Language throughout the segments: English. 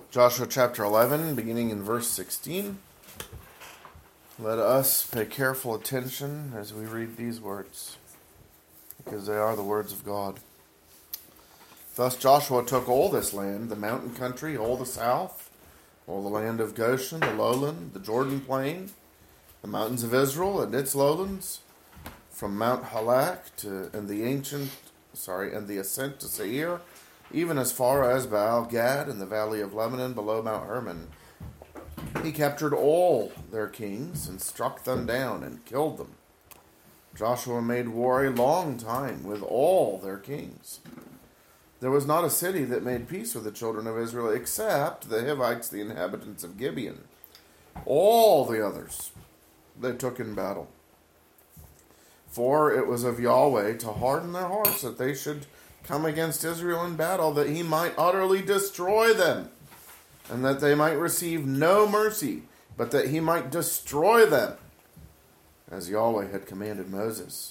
Joshua chapter 11, beginning in verse 16. Let us pay careful attention as we read these words, because they are the words of God. Thus Joshua took all this land, the mountain country, all the south, all the land of Goshen, the lowland, the Jordan plain, the mountains of Israel and its lowlands, from Mount Halak and the ascent to Seir, even as far as Baal Gad and the valley of Lebanon below Mount Hermon. He captured all their kings and struck them down and killed them. Joshua made war a long time with all their kings. There was not a city that made peace with the children of Israel except the Hivites, the inhabitants of Gibeon. All the others they took in battle. For it was of Yahweh to harden their hearts that they should come against Israel in battle, that he might utterly destroy them, and that they might receive no mercy, but that he might destroy them, as Yahweh had commanded Moses.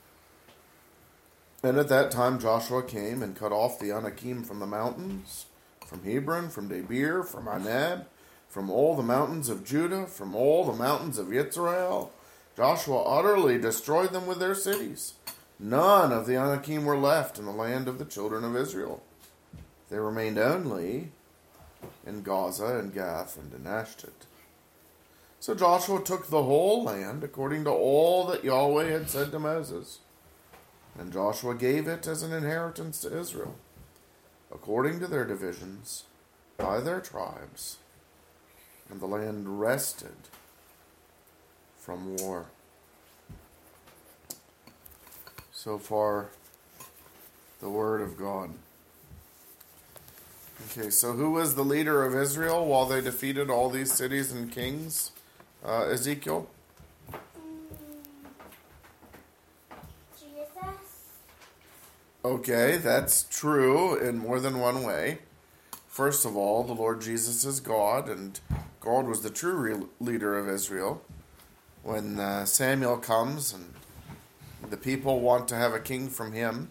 And at that time Joshua came and cut off the Anakim from the mountains, from Hebron, from Debir, from Anab, from all the mountains of Judah, from all the mountains of Israel. Joshua utterly destroyed them with their cities. None of the Anakim were left in the land of the children of Israel. They remained only in Gaza and Gath and in Ashdod. So Joshua took the whole land according to all that Yahweh had said to Moses. And Joshua gave it as an inheritance to Israel, according to their divisions, by their tribes. And the land rested from war. So far, the word of God. Okay, so who was the leader of Israel while they defeated all these cities and kings? Ezekiel? Jesus. Okay, that's true in more than one way. First of all, the Lord Jesus is God, and God was the true leader of Israel. When Samuel comes and the people want to have a king from him,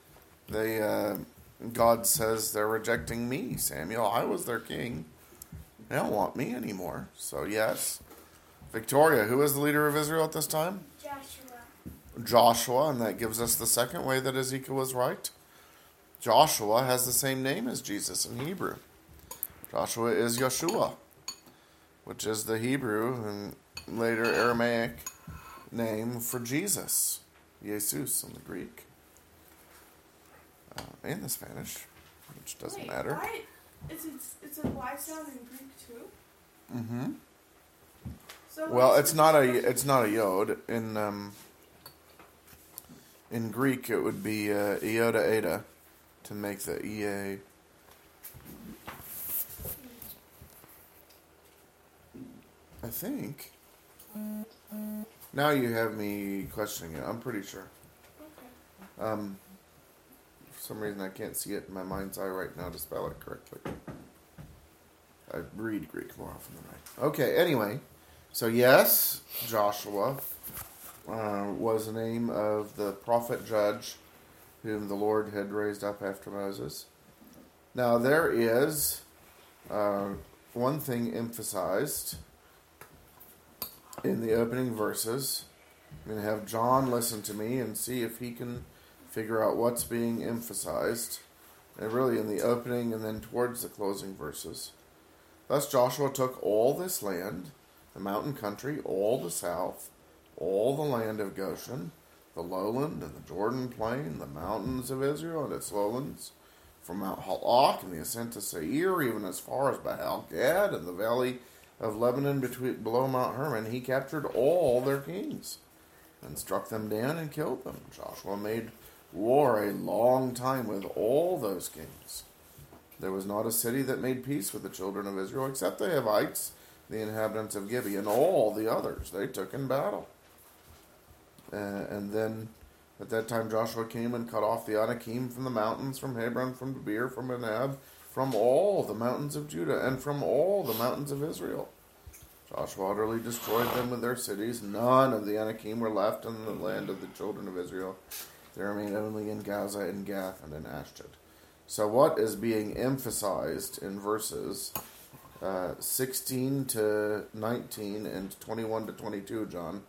God says they're rejecting me, Samuel. I was their king. They don't want me anymore. So yes. Victoria, who is the leader of Israel at this time? Joshua, and that gives us the second way that Ezekiel was right. Joshua has the same name as Jesus in Hebrew. Joshua is Yeshua, which is the Hebrew and later Aramaic name for Jesus. Jesus in the Greek. And the Spanish, which doesn't matter. Why? It's a Y sound in Greek too? Mm-hmm. So Well, it's not a yod. In Greek, it would be iota eta to make the ea. I think. Now you have me questioning it. I'm pretty sure. Okay. For some reason, I can't see it in my mind's eye right now to spell it correctly. I read Greek more often than I. Okay, anyway. So yes, Joshua was the name of the prophet judge whom the Lord had raised up after Moses. Now there is one thing emphasized in the opening verses. I'm going to have John listen to me and see if he can figure out what's being emphasized, and really in the opening and then towards the closing verses. Thus Joshua took all this land, the mountain country, all the south, all the land of Goshen, the lowland and the Jordan plain, the mountains of Israel and its lowlands, from Mount Halak and the ascent to Seir, even as far as Baal Gad and the valley of Lebanon below Mount Hermon. He captured all their kings and struck them down and killed them. Joshua made war a long time with all those kings. There was not a city that made peace with the children of Israel except the Hivites, the inhabitants of Gibeon. All the others they took in battle. And then at that time Joshua came and cut off the Anakim from the mountains, from Hebron, from Debir, from Anab, from all the mountains of Judah, and from all the mountains of Israel. Joshua utterly destroyed them with their cities. None of the Anakim were left in the land of the children of Israel. They remained only in Gaza and Gath and in Ashdod. So what is being emphasized in verses 16 to 19 and 21 to 22, John?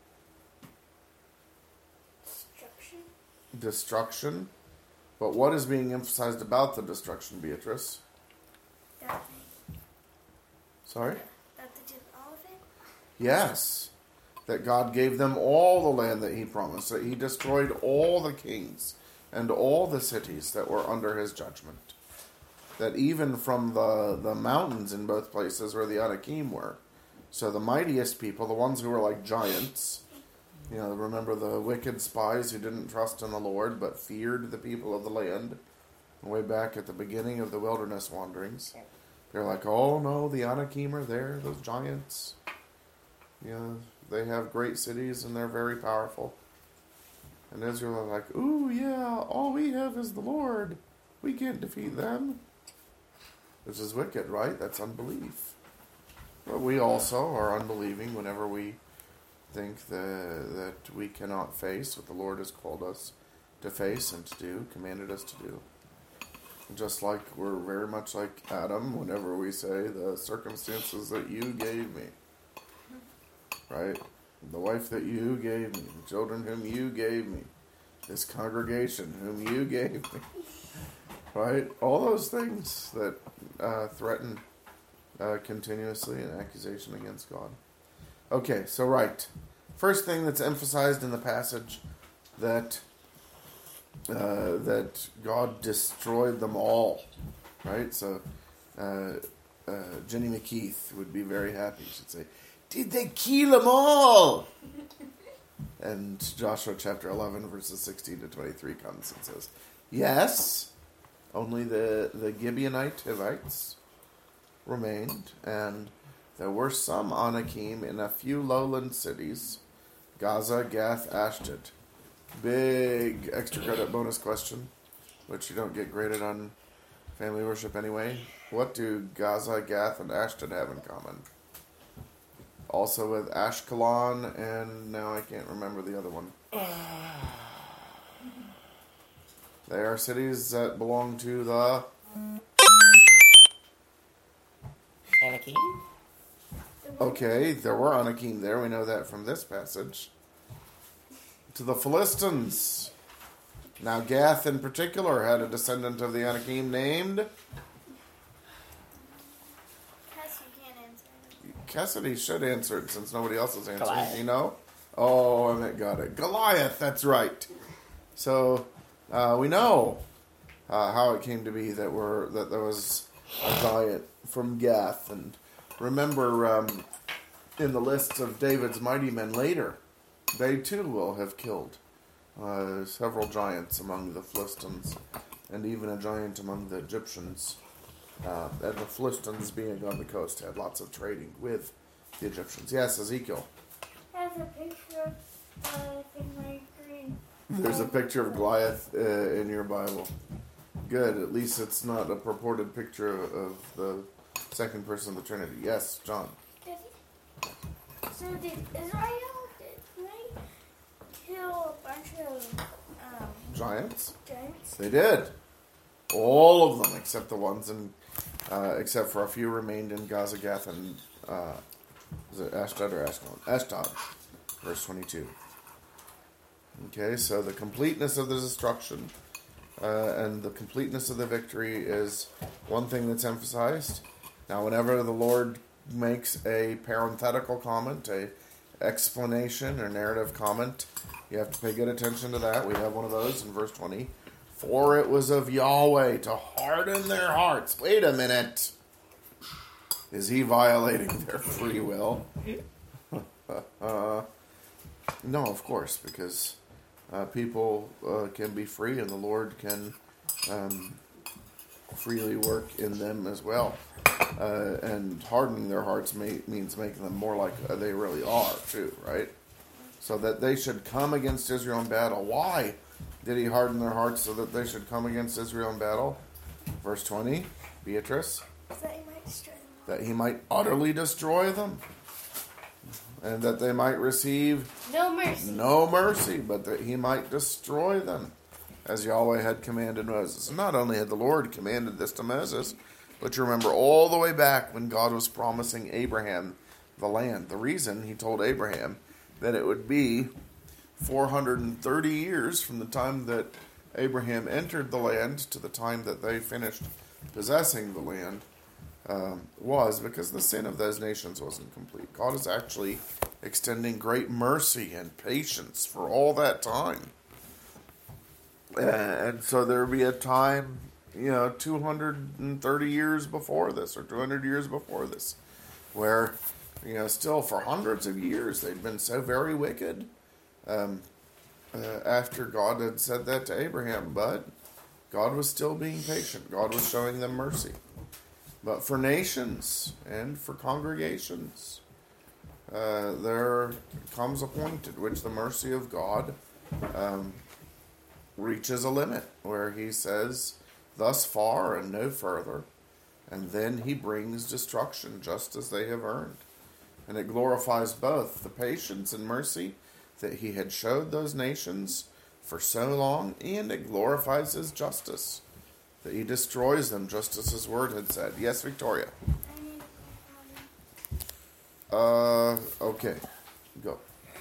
Destruction. But what is being emphasized about the destruction, Beatrice? Sorry? That they did all of it? Yes. That God gave them all the land that he promised. That he destroyed all the kings and all the cities that were under his judgment. That even from the mountains in both places where the Anakim were. So the mightiest people, the ones who were like giants, you know, remember the wicked spies who didn't trust in the Lord but feared the people of the land? Way back at the beginning of the wilderness wanderings. They're like, oh no, the Anakim are there, those giants. You know, they have great cities and they're very powerful. And Israel are like, ooh yeah, all we have is the Lord. We can't defeat them. Which is wicked, right? That's unbelief. But we also are unbelieving whenever we think that we cannot face what the Lord has called us to face and to do, commanded us to do. Just like we're very much like Adam whenever we say the circumstances that you gave me. Right? The wife that you gave me, the children whom you gave me, this congregation whom you gave me. Right? All those things that threaten continuously an accusation against God. Okay, so right. First thing that's emphasized in the passage that God destroyed them all. Right? So Jenny McKeith would be very happy. She'd say, did they kill them all? And Joshua chapter 11 verses 16 to 23 comes and says, yes, only the Gibeonite Hivites remained, and there were some Anakim in a few lowland cities, Gaza, Gath, Ashdod. Big extra credit bonus question, which you don't get graded on family worship anyway. What do Gaza, Gath, and Ashdod have in common? Also with Ashkelon, and now I can't remember the other one. They are cities that belong to the Anakim? Okay, there were Anakim there. We know that from this passage. To the Philistines. Now Gath in particular had a descendant of the Anakim named Cassidy should answer it since nobody else is answering. Goliath. You know? Oh, I got it. Goliath, that's right. So we know how it came to be that there was a giant from Gath. And remember, in the lists of David's mighty men later, they too will have killed several giants among the Philistines, and even a giant among the Egyptians. And the Philistines, being on the coast, had lots of trading with the Egyptians. Yes, Ezekiel. There's a picture of Goliath in my green. There's a picture of Goliath in your Bible. Good. At least it's not a purported picture of the second person of the Trinity. Yes, John. So did Israel, did they kill a bunch of Giants? giants? They did. All of them, except the ones in, except for a few remained in Gaza, Gath, and is it Ashdod or Ashkelon? Ashdod, verse 22. Okay, so the completeness of the destruction and the completeness of the victory is one thing that's emphasized. Now, whenever the Lord makes a parenthetical comment, a explanation or narrative comment, you have to pay good attention to that. We have one of those in verse 20. For it was of Yahweh to harden their hearts. Wait a minute. Is he violating their free will? No, of course, because people can be free and the Lord can freely work in them as well. And hardening their hearts means making them more like they really are, too, right? So that they should come against Israel in battle. Why did he harden their hearts so that they should come against Israel in battle? Verse 20, Beatrice. So that he might destroy them. That he might utterly destroy them. And that they might receive No mercy. no mercy, but that he might destroy them. as Yahweh had commanded Moses. And not only had the Lord commanded this to Moses, but you remember all the way back when God was promising Abraham the land. The reason he told Abraham that it would be 430 years from the time that Abraham entered the land to the time that they finished possessing the land was because the sin of those nations wasn't complete. God is actually extending great mercy and patience for all that time. And so there will be a time, 230 years before this or 200 years before this, where, still for hundreds of years they'd been so very wicked after God had said that to Abraham. But God was still being patient. God was showing them mercy. But for nations and for congregations, there comes a point at which the mercy of God reaches a limit where he says, thus far and no further. And then he brings destruction just as they have earned. And it glorifies both the patience and mercy that he had showed those nations for so long, and it glorifies his justice, that he destroys them just as his word had said. Yes, Victoria? Okay. Go.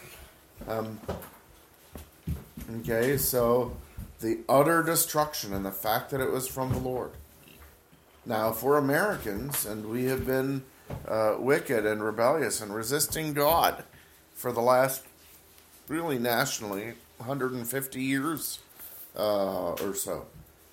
Okay, so the utter destruction and the fact that it was from the Lord. Now, for Americans, and we have been wicked and rebellious and resisting God for the last, really nationally, 150 years or so.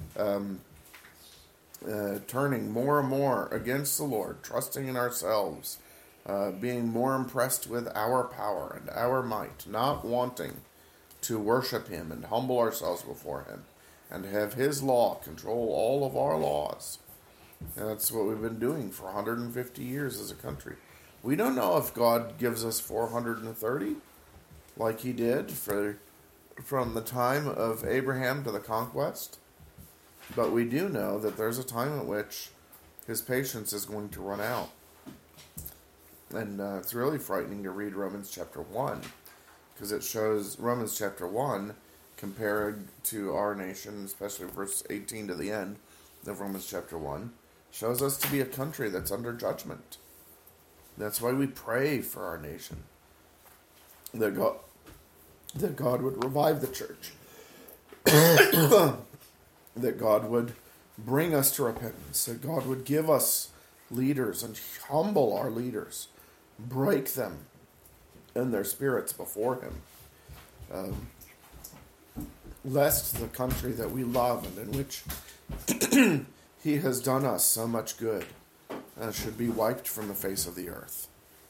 Turning more and more against the Lord, trusting in ourselves, being more impressed with our power and our might, not wanting to worship him and humble ourselves before him and have his law control all of our laws. And that's what we've been doing for 150 years as a country. We don't know if God gives us 430 like he did from the time of Abraham to the conquest. But we do know that there's a time at which his patience is going to run out. And it's really frightening to read Romans chapter 1, because it shows Romans chapter 1 compared to our nation, especially verse 18 to the end of Romans chapter 1, shows us to be a country that's under judgment. That's why we pray for our nation, that God would revive the church, that God would bring us to repentance, that God would give us leaders and humble our leaders, break them in their spirits before him, lest the country that we love and in which he has done us so much good should be wiped from the face of the earth.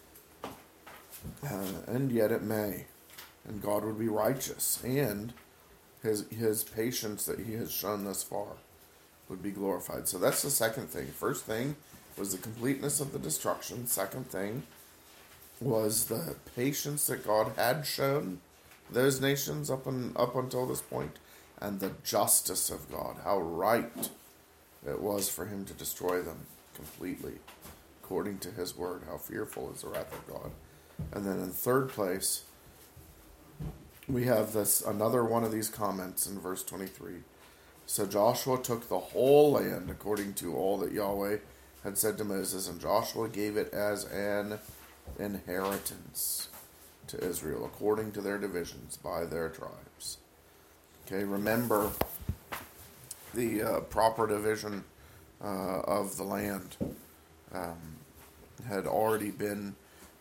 And yet it may. And God would be righteous, and his patience that he has shown thus far would be glorified. So that's the second thing. First thing was the completeness of the destruction. Second thing was the patience that God had shown those nations up until this point, and the justice of God, how right it was for him to destroy them completely, according to his word. How fearful is the wrath of God. And then in third place, we have another one of these comments in verse 23. So Joshua took the whole land according to all that Yahweh had said to Moses, and Joshua gave it as an inheritance to Israel, according to their divisions by their tribes. Okay, remember the proper division of the land had already been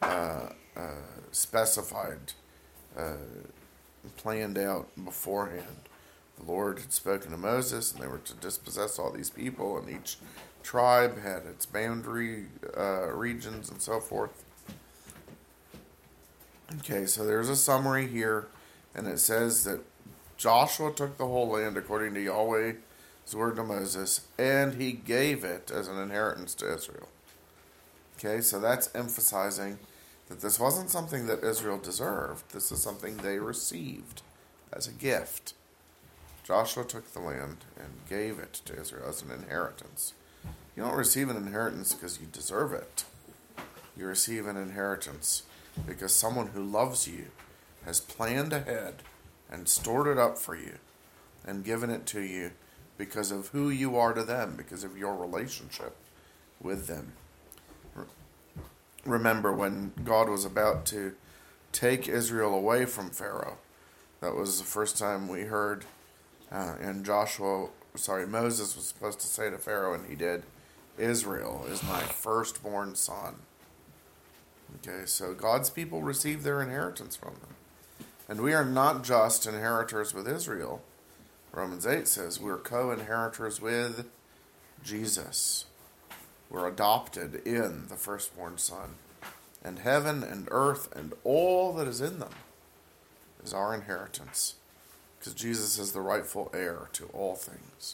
specified, planned out beforehand. The Lord had spoken to Moses, and they were to dispossess all these people, and each tribe had its boundary regions and so forth. Okay, so there's a summary here, and it says that Joshua took the whole land according to Yahweh's word to Moses, and he gave it as an inheritance to Israel. Okay, so that's emphasizing that this wasn't something that Israel deserved. This is something they received as a gift. Joshua took the land and gave it to Israel as an inheritance. You don't receive an inheritance because you deserve it. You receive an inheritance because someone who loves you has planned ahead and stored it up for you and given it to you because of who you are to them, because of your relationship with them. Remember when God was about to take Israel away from Pharaoh, that was the first time we heard Moses was supposed to say to Pharaoh, and he did, Israel is my firstborn son. Okay, so God's people receive their inheritance from them. And we are not just inheritors with Israel. Romans 8 says we're co-inheritors with Jesus. We're adopted in the firstborn son. And heaven and earth and all that is in them is our inheritance. Because Jesus is the rightful heir to all things.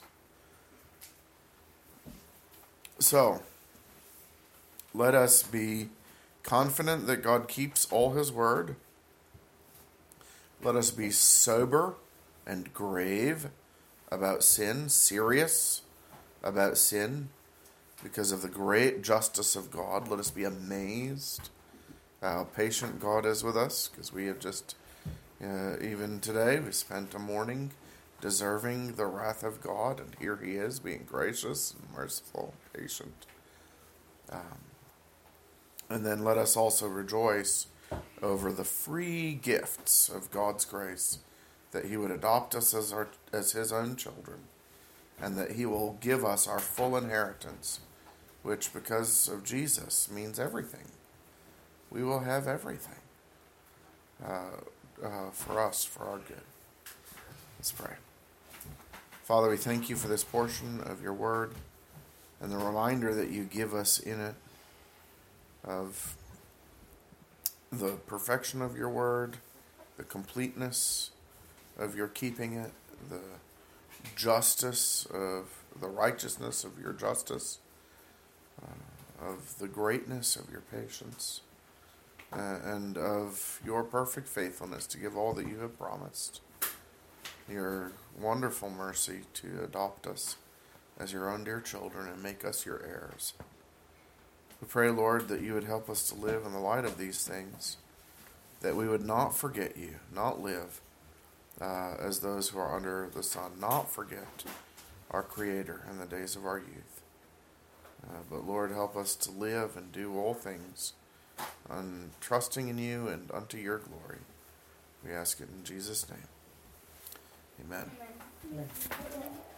So, let us be confident that God keeps all his word. Let us be sober and grave about sin, serious about sin, because of the great justice of God. Let us be amazed how patient God is with us, because we have just, even today, we spent a morning deserving the wrath of God, and here he is being gracious and merciful, patient. And then let us also rejoice over the free gifts of God's grace, that he would adopt us as his own children, and that he will give us our full inheritance, which because of Jesus means everything. We will have everything for us, for our good. Let's pray. Father, we thank you for this portion of your word and the reminder that you give us in it of the perfection of your word, the completeness of your keeping it, the justice of the righteousness of your justice, of the greatness of your patience, and of your perfect faithfulness to give all that you have promised. Your wonderful mercy to adopt us as your own dear children and make us your heirs. We pray, Lord, that you would help us to live in the light of these things, that we would not forget you, not live as those who are under the sun, not forget our Creator in the days of our youth. But Lord, help us to live and do all things, trusting in you and unto your glory. We ask it in Jesus' name. Amen. Amen.